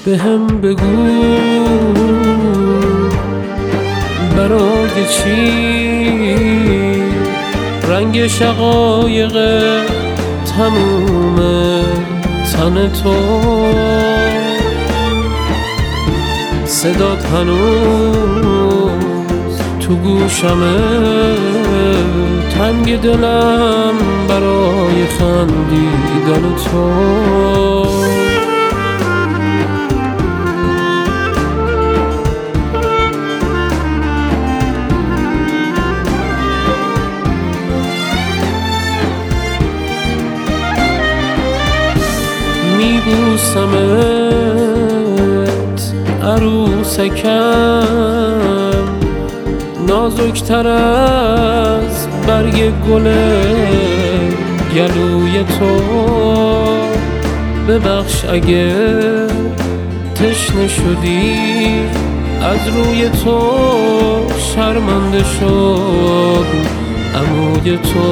بهم بگو برای چی رنگ شقایق تموم تن تو صدات هنوز تو گوشمه تنگ دلم برای خندیدن تو میبوسمت عروسکم نازکتر از برگ گل گلوی تو ببخش اگه تشنه شدی از روی تو شرمنده شد عموی تو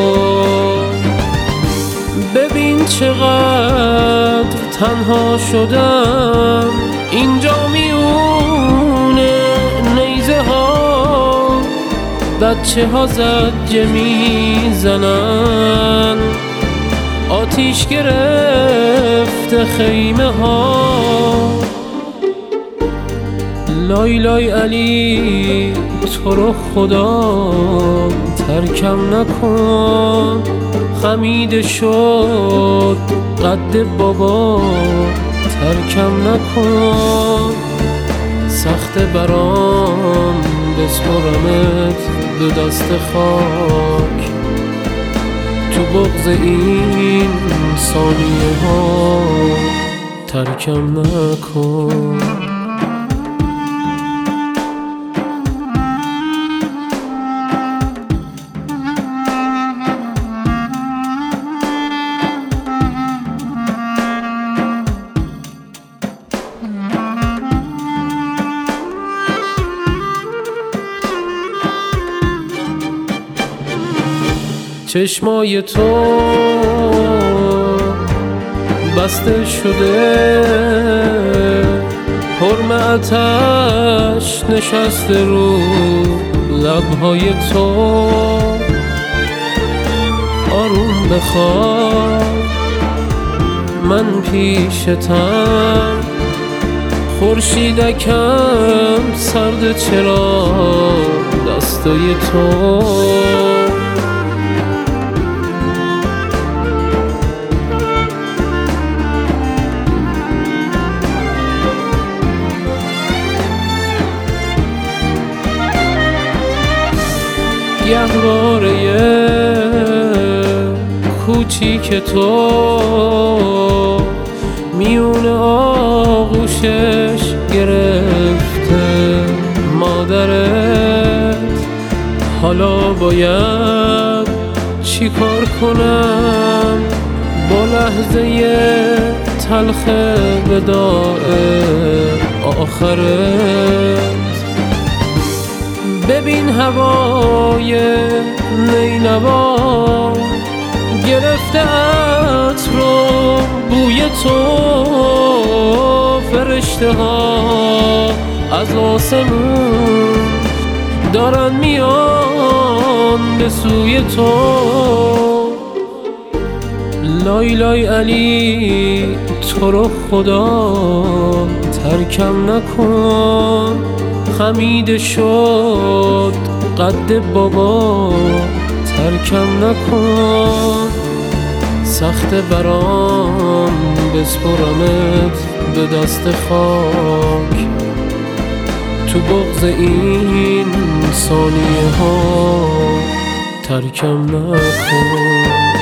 ببین چقدر تنها شدم اینجا میونه نیزه ها بچه ها زجه میزنن آتیش گرفته خیمه ها لای لای علی تو رو خدا ترکم نکن خمیده شد قد بابا ترکم نکن سخت برام بسپرمت به دست خاک تو بغض این ثانیه ها ترکم نکن چشمای تو بسته شده حرم آتش نشسته رو لبهای تو آروم بخواب من پیشتم خورشیدکم سرد چرا دستای تو گهواره کوچیک تو میون آغوشش گرفته مادرت حالا باید چی کار کنم با لحظه تلخ وداع آخرت ببین هوای نینوا گرفته عطر و بوی تو فرشته ها از آسمون دارن میان به سوی تو لای لای علی تو رو خدا ترکم نکن خمیده شد قد بابا ترکم نکن سخت برام بسپرمت به دست خاک تو بغض این ثانیه ها ترکم نکن